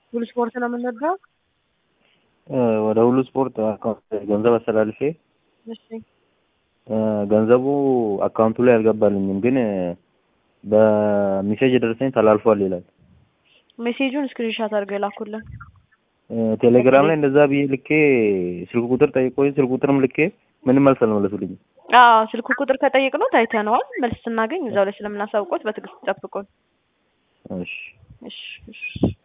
ሁሉ ስፖርት ነው የምንወደው። ወደ ሁሉ ስፖርት አካውንት ገንዘብ አስተላልፌ እሺ ገንዘቡ አካውንቱ ላይ አልገባልኝም፣ ግን በሜሴጅ ደርሰኝ ተላልፏል ይላል። ሜሴጁን ስክሪንሾት አድርገው ላኩልን። ቴሌግራም ላይ እንደዛ ብዬ ልኬ ስልክ ቁጥር ጠይቆኝ ስልክ ቁጥርም ልኬ ምንም መልስ አልመለሱልኝም። ስልክ ቁጥር ከጠየቅነው ታይተነዋል። መልስ ስናገኝ እዛው ላይ ስለምናሳውቆት በትዕግስት ጠብቁን። እሺ እሺ